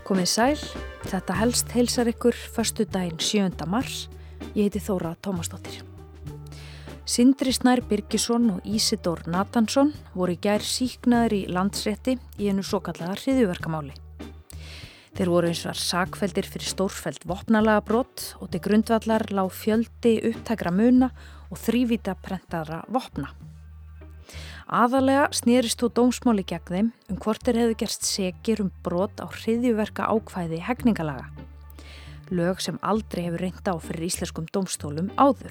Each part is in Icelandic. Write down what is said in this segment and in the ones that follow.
Komið sæl, þetta helst heilsar ykkur föstudaginn 7. mars. Ég heiti Þóra Tómasdóttir. Sindri Snær Birgisson og Ísidór Nathansson voru í gær sýknaðir í Landsrétti í einu svokallaða hryðjuverkamáli. Þeir voru eins og sakfelldir fyrir stórfelld vopnalagabrot og til grundvallar lá fjöldi upptækra muna og þrívíta prentaðra vopna. Aðalega snerist þó dómsmáli gegn þeim hvort þeir hefðu gerst sekir brot á hryðjuverka ákvæði hegningarlaga. Lög sem aldrei hefur reynt á fyrir íslenskum dómstólum áður.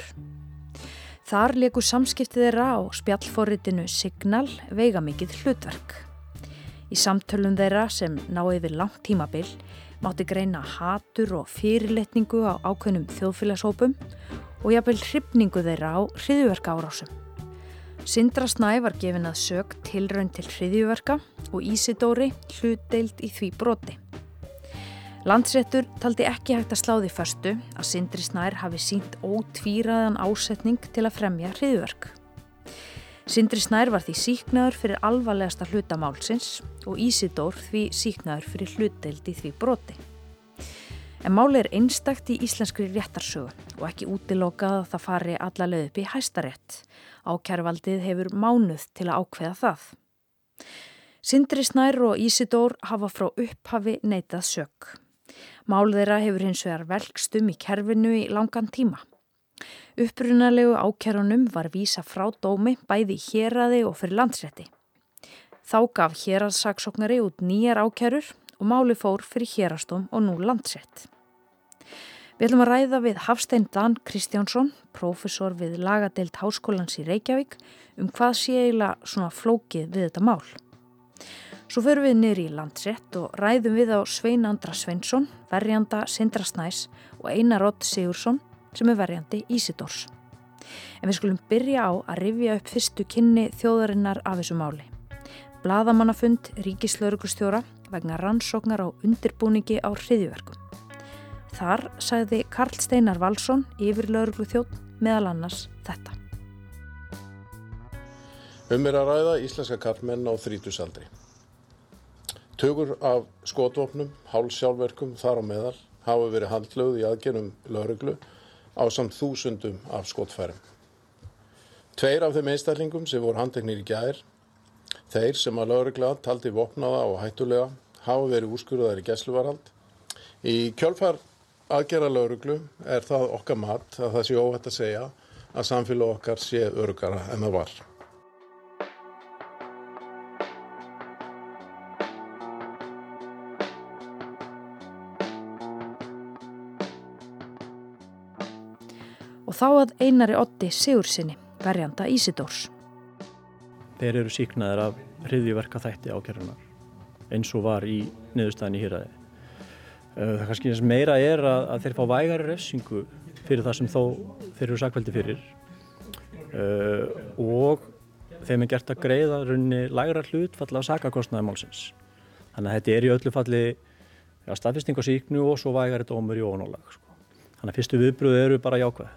Þar léku samskipti þeirra á spjallforritinu Signal veigamikið hlutverk. Í samtölum þeirra sem ná yfir langt tímabil mátti greina hatur og fyrirlitningu á ákveðnum þjóðfélagshópum og jafnvel hrifningu þeirra á hryðjuverkaárásum. Sindra Snæ var gefin að sök tilraun til hryðjuverka og Ísidóri hlutdeild í því broti. Landsréttur taldi ekki hægt að slá því föstu að Sindri Snær hafi sýnt ótvíræðan ásetning til að fremja hryðjuverk. Sindri Snær var því sýknaður fyrir alvarlegasta hluta málsins og Ísidór því sýknaður fyrir hlutdeild í því broti. En máli einstakt í íslenskri réttarsögu og ekki útilokað að það fari alla leið upp í Hæstarétt. Ákæruvaldið hefur mánuð til að ákveða það. Sindri Snær og Ísidór hafa frá upphafi neitað sök. Mál þeirra hefur hins vegar velkst í kerfinu í langan tíma. Upprunalegu ákærunum var vísa frá dómi bæði í héraði og fyrir Landsrétti. Þá gaf héraðssaksóknari út nýjar ákærur og máli fór fyrir héraðsdóm og nú Landsrétt. Við ætlum að ræða við Hafstein Dan Kristjánsson, prófessor við lagadeild Háskólans í Reykjavík, hvað sé eiginlega svona flókið við þetta mál. Svo förum við niður í Landsrétt og ræðum við á Svein Andra Sveinsson, verjanda Sindra Snæs og Einar Odd Sigurðsson sem verjandi Ísidórs. En við skulum byrja á að rifja upp fyrstu kynni þjóðarinnar af þessu máli. Blaðamannafund ríkislögreglustjóra vegna rannsóknar á undirbúningi á hryðjuverkum. Þar sagði Karl Steinar Valsson, yfirlögregluþjónn, meðal annars þetta. Er að ræða íslenska karlmenn á þrítugsaldri. Tugur af skotvopnum, hálfsjálfverkum þar á meðal hafa verið handlögð í aðgerðum lögreglu ásamt þúsundum af skotfærum. 2 af þeim einstaklingum sem voru handteknir í gær, þeir sem að lögregla taldi vopnaða og hættulega, hafa verið úrskurðaðir í gæsluvarðhald. Í kjölfar aðgerða lögreglu það okkar mat að það sé óhætt að segja að samfélag okkar sé öruggara en það var. Og þá að Einari Oddi Sigurðssyni, verjanda Ísidórs. Þeir eru sýknaðir af hryðjuverkaþætti ákærunnar, eins og var í niðurstaðan í héraði. Það kannski meira að þeir fá vægari refsingu fyrir það sem þó þeir eru sakfelldir fyrir og þeim gert að greiða runni lægra hlutfall af sakakostnaði málsins. Þannig að þetta í öllu falli staðfesting á sýknu og svo vægari dómur í ofanálag. Þannig að fyrstu viðbrögð eru bara jákvæð.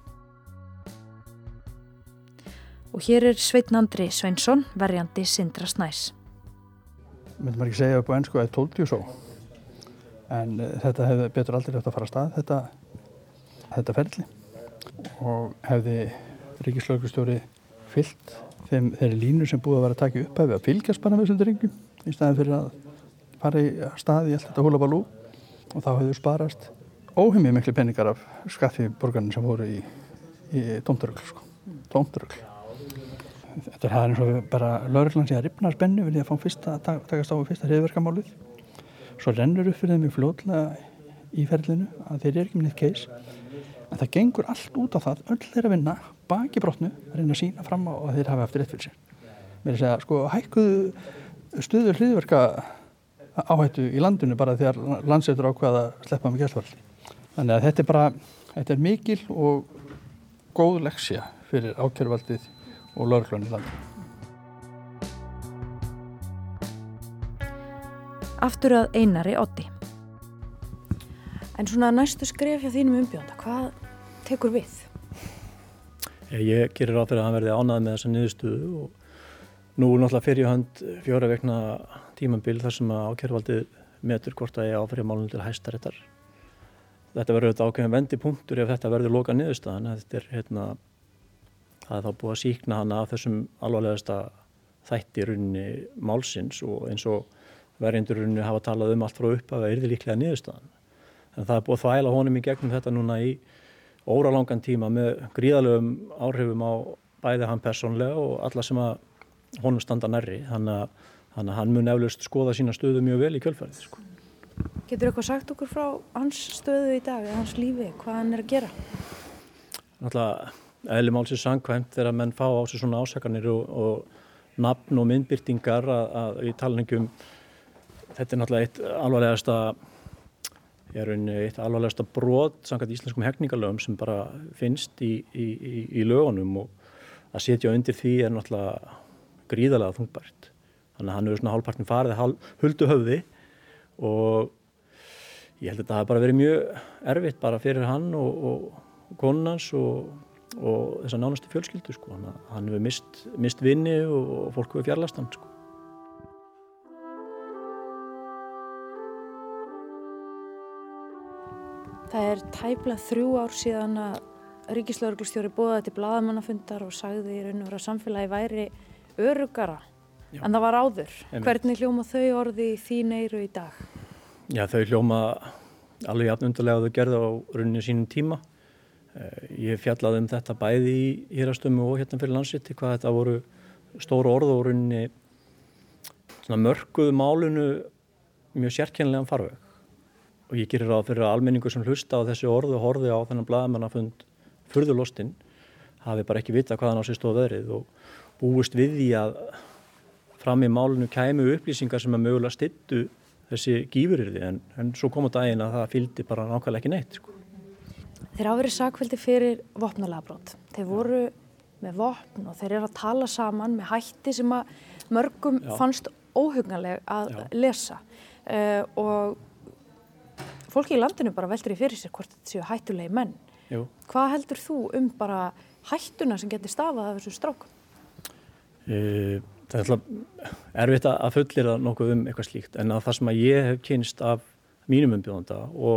Og hér Sveinn Andri Sveinsson, verjandi Sindra Snæs. Myndi maður ekki segja upp á ensku að told you so. En þetta hefði betur aldrei átt að fara af stað, þetta ferli. Og hefði ríkislögreglustjóri fylgt þeirri línu sem búið að vera að taka upp að fylgjast bara með þessum drengjum í staðinn fyrir að fara í stað í allt þetta húlabalú. Og þá hefðu sparast óheimið miklu peningar af skattféborgarnir sem voru í tómtarögl. Tómtarögl. Þetta eins og bara lögreglan sé að rifna spennu vilja að fá takast á fyrsta hryðjuverkamálið. Svo rennur upp fyrir þeim mjög fljótlega í ferlinu að þeir ekki með neitt case. En það gengur allt út á það, öll þeir að vinna baki brotnu, að reyna að sýna fram á að þeir hafi haft rétt fyrir sér. Mér að segja, hækkuðu stöðu hryðjuverka áhættu í landinu bara þegar Landsréttur ákvað að sleppa með gæsluvarðhaldi. Þannig að þetta er mikil og góð leksía fyrir ákæruvaldið og lögreglan í landinu. Aftur að Einari Oddi. En svona næstu skref hjá þínum umbjóðanda, hvað tekur við? Ég gerir ráð fyrir að hann verði ánægður með þessa niðurstöðu og nú náttúrulega fer í hönd 4 vikna tímabil þar sem að ákæruvaldið metur hvort að ég áfrýja málinu til Hæstaréttar. Þetta verður auðvitað ákveðin vendipunktur ef þetta verður loka niðurstaðan. Þetta er það er þá búið að sýkna hana af þessum alvarlegasta þætti runni málsins og eins og verjendur runni hafa talað allt frá upp að það yrði líklega niðurstaðan. En það er búið að þvæla honum í gegnum þetta núna í óralangan tíma með gríðarlegum áhrifum á bæði hann persónlega og alla sem að honum standa nærri. Þannig að hann mun eflaust skoða sína stöðu mjög vel í kjölfarið. Sko. Getur eitthvað sagt okkur frá hans stöðu í dag, hans lífi, hvað hann að gera? Náttúrulega eðli málsins samkvæmt þegar menn fá á sig svona ásakanir og nafn og myndbirtingar að í talningum, þetta náttúrulega eitt alvarlegasta brot samkvæmt íslenskum hegningarlögum sem bara finnst í lögunum og að setja undir því náttúrulega gríðarlega þungbært. Þannig að hann hefur svona hálfpartinn farið huldu höfði og ég held að þetta hafi bara verið mjög erfitt bara fyrir hann og konun hans og þessa nánustu fjölskyldu. Sko. Hann hefur mist vinni og fólk hefur fjarlægst hann. Sko. Það er tæplega 3 ár síðan að ríkislögreglustjóri boðaði til blaðamannafundar og sagði í raun og veru að samfélagi væri öruggara en það var áður. Hvernig hljóma þau orði í þín eyru í dag? Já, þau hljóma alveg jafn undarlega að þau gerðu á rauninni sínum tíma. Ég fjallaði þetta bæði í héraðsdómi og hérna fyrir Landsrétti hvað þetta voru stóru orð og rauninni mörkuðu málinu mjög sérkennilegan farveg. Og ég gerir ráð fyrir að almenningur sem hlusta á þessi orð og horfði á þennan blaðamannafund furðulostinn hafi bara ekki vitað hvaðan á sig stóð veðrið og búist við því að fram í málinu kæmu upplýsingar sem að mögulega styddu þessi gífuryrði en svo kom á daginn að það fylgdi bara nákvæmlega ekki neitt. Sko. Þeir hafa verið sakfelldir fyrir vopnalagabrot. Þeir voru með vopn og þeir eru að tala saman með hætti sem að mörgum fannst óhugnanleg að lesa og fólki í landinu bara veldur í fyrir sér hvort þetta séu hættulegi menn. Jú. Hvað heldur þú bara hættuna sem getur stafað af þessum strákum? Það er alltaf erfitt að fullyrða nokkuð eitthvað slíkt en að það sem að ég hef kynst af mínum umbjóðanda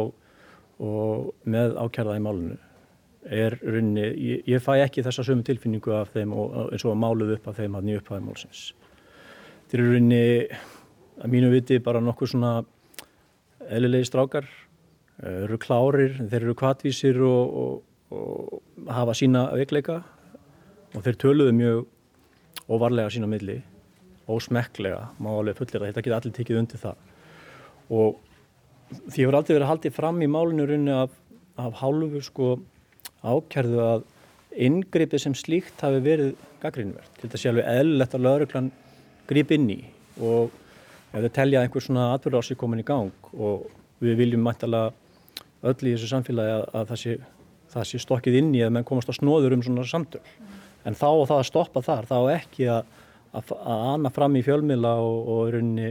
og með ákærða í málinu er rauninni, ég fæ ekki þessa sömu tilfinningu af þeim og eins og máluð upp af þeim að nýja upphafi málsins. Þeir eru rauninni að mínu viti bara nokkuð svona eðlilegi strákar, eru klárir, þeir eru hvatvísir og hafa sína veikleika og þeir töluðu mjög óvarlega sín á milli, ósmekklega, má alveg fullyrða, þetta geta allir tekið undir það. Og því hefur aldrei verið haldið fram í málinu rauninni af hálfu sko ákærðu að inngripið sem slíkt hafi verið gagnrýnivert. Þetta sé alveg eðlilegt að lögreglan grípi inn í og ef þau telja einhver svona atburðarás sé komin í gang og við viljum mæntanlega öll í þessu samfélagi að það sé stokkið inn í að menn komast á snoður svona samtöl. En þá og það að stoppa þar, þá ekki að ana fram í fjölmiðla og rauninni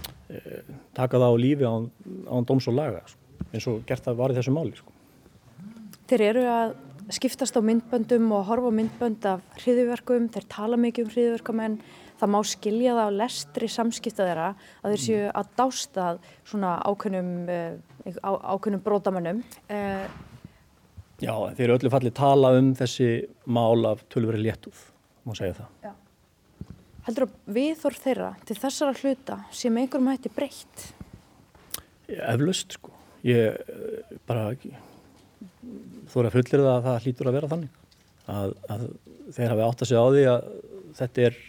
taka það á lífi án dóms og laga, eins og gert það var í þessu máli. Sko. Þeir eru að skiptast á myndböndum og horfa á myndbönd af hryðjuverkum, þeir tala mikið hryðjuverkamenn, það má skilja það á lestri samskipta þeirra að þeir séu að dást að svona ákveðnum brotamönnum. Já, þeir eru öllu falli tala þessi mál af töluveri léttúð, má segja það. Já. Heldur að viðhorf þeirra til þessara hluta sé með einhverjum hætti breytt? Eflaust, sko. Ég bara þóra fullyrða að það hlýtur að vera þannig. Að þeir hafi áttað sig á því að þetta er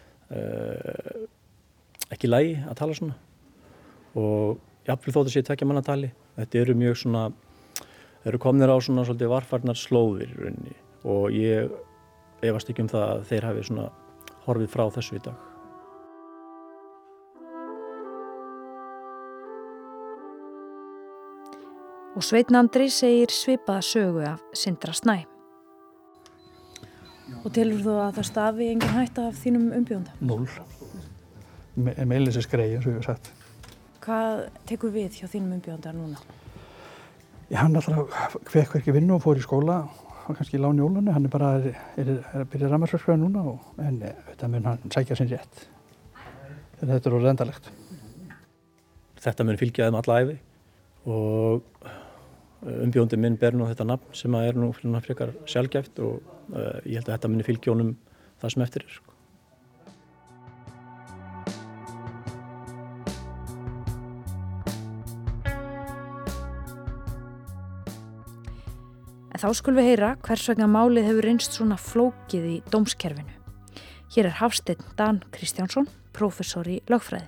ekki í lagi að tala svona. Og jafnvel þótt að sé 2 manna tali. Þetta eru mjög svona þeir eru komnir á svona svolítið varfarnar slóðir í rauninni og ég efast ekki það að þeir hafi svona horfið frá þessu í dag. Og Sveinn Andri segir svipaða sögu af Sindra Snæ. Og telur þú að það stafi engin hætta af þínum umbjóðanda? 0. Meilis er skreið, eins og ég hef sagt. Hvað tekur við hjá þínum umbjóðanda núna? Hann alltaf fekk ekki vinnu og fór í skóla og kannski í láni jólunni. Hann er bara að byrja rafmagnsverkfræði núna en þetta mun hann sækja sinn rétt. Þetta er orðið endalegt. þetta mun fylgja þeim alla ævi og umbjóðandi minn ber nú þetta nafn sem er nú frekar sjaldgæft og ég held að þetta muni fylgja honum það sem eftir sko. En þá skulum við heyra hvers vegna málið hefur reynst svona flókið í dómskerfinu. Hér Hafsteinn Dan Kristjánsson, prófessor í lögfræði.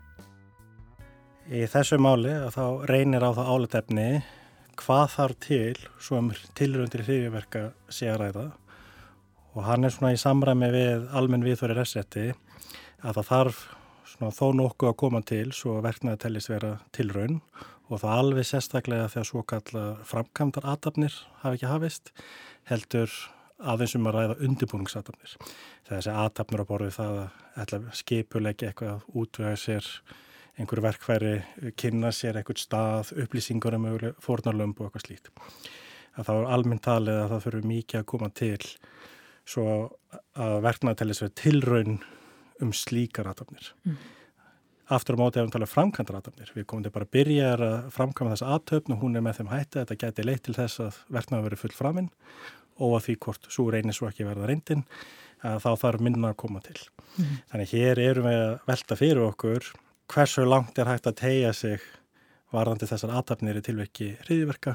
Í þessu máli þá reynir á það álitefni hvað þarf til svo tilraun til hryðjuverka sé að ræða og hann er svona í samræmi við almenn viðhorf í refsirétti að það þarf svona þó nokkuð að koma til svo verknaði teljist vera tilraun og það alveg sérstaklega þegar svokallar framkvæmdar athafnir hafi ekki hafist heldur aðeins að ræða undirbúningsathafnir. Þessi athafnir á borð við það að skipuleggja eitthvað, útvega sér einhver verkfæri, kynna sér einhvern stað, upplýsingur möguleg fórnarlömb og eitthvað slíkt. Að þá almennt talið að það þurfi mikið að koma til svo að verknaði teljist vera tilraun slíkar athafnir. Aftur á móti ef við tala framkvæmdar athafnir. Við komum til bara að byrja að framkvæma þessa athöfn og hún er með þeim hætti að þetta gæti leitt til þess að verknaði verið full framinn og að því hvort svo reynir svo ekki verða reyndin að þá þarf minna að koma til. Þannig hér erum við að velta fyrir okkur hversu langt er hægt að teygja sig varðandi þessar athafnir í tilviki hryðjuverka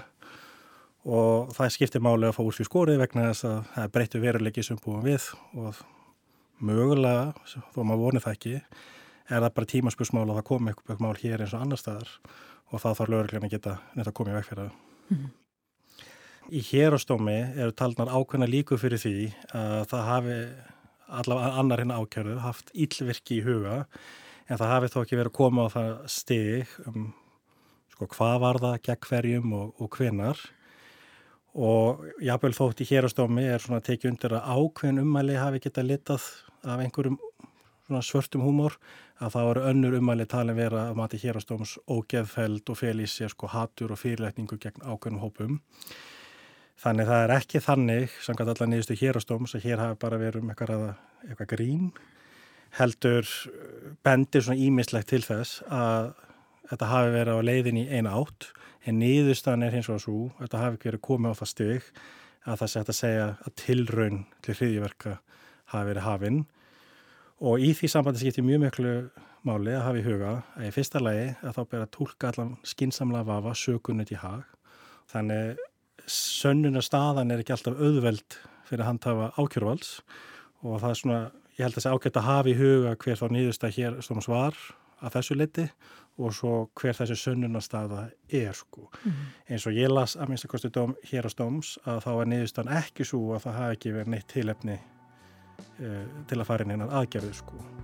og það skiptir máli að fá úr því skorið vegna þess að það er breyttu veruleiki sem búum við og mögulega, þó maður vonir það ekki, er það bara tímaspursmál að það komi eitthvað mál hér eins og annar staðar og þá þarf lögreglan að geta neitt að koma í veg fyrir það. Í héraðsdómi eru taldnar ákveðna líkur fyrir því að það hafi allavega annar hinn ákærðu haft illvirki í huga en það hafi þó ekki verið að koma á það stig hvað var það, gegn hverjum og hvenar. Og jafnvel þótt í héraðsdómi er svona tekið undir að ákveðin ummæli hafi getað litað af einhverjum svona svörtum húmor að það eru önnur ummæli talin vera að mati héraðsdóms ógeðfelld og fel í sér hatur og fyrirlætningu gegn ákveðnum hópum. Þannig það er ekki þannig, samkvæmt allar niðurstu héraðsdóms, að hér hafi bara verið eitthvað grín. Heldur bendir svona ýmislegt til þess að þetta hafi verið á leiðin í eina átt en niðurstaðan er hins vegar svo að þetta hafi ekki verið komið á það stig að það sé hægt að segja að tilraun til hryðjuverka hafi verið hafin og í því sambandi skiptir mjög miklu máli að hafa í huga að í fyrsta lagi að þá ber að túlka allan skynsamlega vafa sökunut í hag þannig sönnunarstaðan er ekki alltaf auðveld fyrir að handhafa ákæruvalds og það er svona ég held að það sé ágætt að hafa í huga hver þá niðurstað héraðsdóms var að þessu leyti og svo hver þessi sönnunarstaða er Eins og ég las að minnsta kosti héraðsdóms að þá er niðurstaðan ekki svo að það hafi ekki verið neitt tilefni til að fara inn einan aðgerðu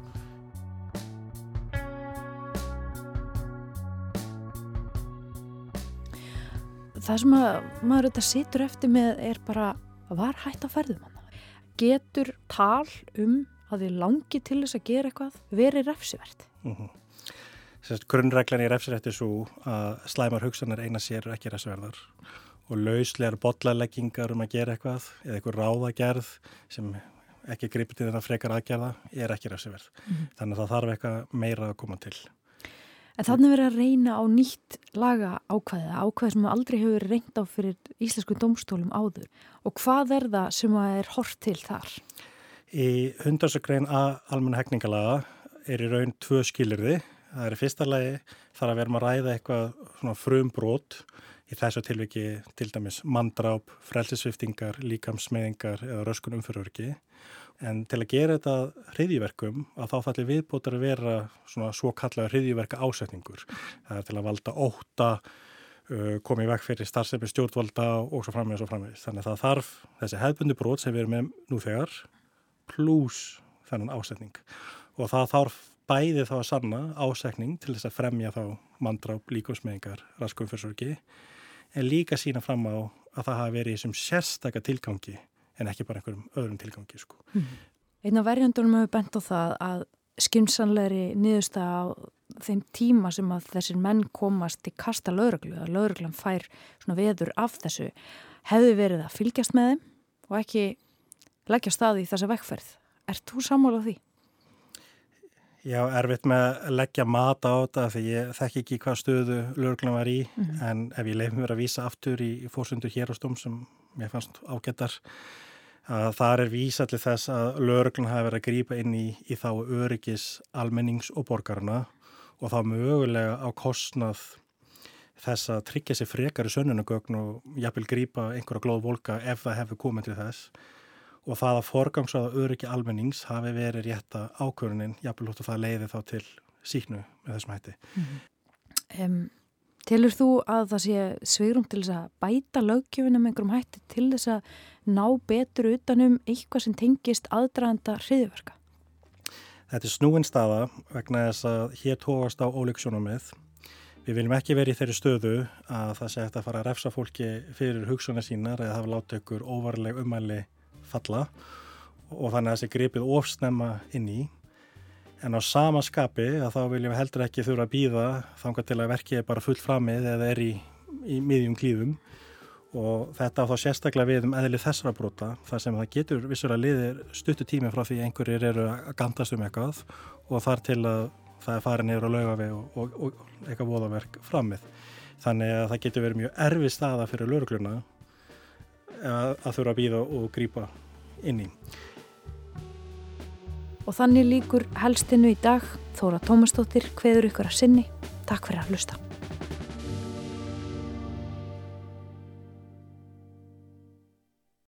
Það sem maður þetta situr eftir með er bara var hægt á ferðum hann. Getur tal að þið langi til þess að gera eitthvað verið refsivert? Grunnreglan í refsirétti er svo að slæmar hugsanir eina sér eru ekki refsiverðar og lauslegar bollaleggingar að gera eitthvað eða eitthvað ráðagerð sem ekki gripið til þennan frekar aðgerða er ekki refsiverð. Þannig að það þarf eitthvað meira að koma til. En þannig verið að reyna á nýtt ákvæði sem aldrei hefur verið reynt á fyrir íslensku dómstólum áður. Og hvað er það sem er horft til þar? Í 100. grein almenna hegningarlaga er í raun 2 skilyrði. Það er í fyrsta lagi þarf að vera að ræða eitthvað svona frumbrot í þessu tilviki til dæmis manndráp, frelsissviptingar, líkamsmeiðingar eða röskun umferðaröryggi. En til að gera þetta hryðjuverkum að þá falli viðbótar að vera svona svokallaður hryðjuverka ásetningur. Það er til að valda ótta, koma í veg fyrir starfsemi stjórnvalda og svo framvegis og framvegis. Þannig að það þarf þessi hefðbundi brot sem við erum með nú þegar plús þennan ásetning. Og það þarf bæði þá að sanna ásetning til þess að fremja þá manndráp, líkamsmeiðingar, röskun umferðaröryggi en líka sýna fram á að það hafi verið í þessum sérstaka tilgangi en ekki bara einhverjum öðrum tilgangi. Einn af verjendunum hefur bent á það að skynsamlegri niðurstaða á þeim tíma sem að þessir menn komast í kasta lögreglu, að lögreglan fær svona veður af þessu, hefði verið að fylgjast með þeim og ekki leggja stað í þessa vegferð. Ert þú sammála því? Já, erfitt með að leggja mat á þetta því ég þekki ekki hvað stöðu lögreglan var í, en ef ég leif mér að vísa aftur í forsendur Héraðsdóms sem mér fannst ágættar, að þar vísa til þess að lögreglan hafi verið að grípa inn í þá öryggis almennings og borgarna og þá mögulega á kostnað þess að tryggja sér frekari sönnunargögn og jafnvel grípa einhverja glóðvolka ef það hefur komið til þess. Og það að forgangsaða öryggi almennings hafi verið rétta ákvörunin, jafnvel þótt að það leiði þá til sýknu með þessum hætti. Telur þú að það sé svigrúm til þess að bæta löggjöfina með einhverjum hætti til þess að ná betur utanum eitthvað sem tengist aðdraganda hryðjuverka? Þetta er snúin staða vegna þess að hér tókast á ólík sjónarmið. Við viljum ekki verið í þeirri stöðu að það sé hægt að fara að refsa fólki fyrir hugsanir sínar eða hafa látið ykkur óvarleg ummæli falla og þannig að þessi gripið ofsnemma inn í. En á sama skapi að þá viljum við heldur ekki þurfa að bíða þangað til að verkið er bara full framið eða er í miðjum klíðum og þetta á þá sérstaklega við eðli þessara brota þar sem það getur vissulega liðir stuttu tími frá því einhverjir eru að gandast eitthvað og þar til að það er farið niður á Laugaveg og eitthvað voðaverk framið. Þannig að það getur verið mjög erfið staða fyrir lögregluna að þurfa að bíða og grípa inn í. Og þannig lýkur helstinu í dag. Þóra Tómasdóttir kveður ykkur að sinni. Takk fyrir að hlusta.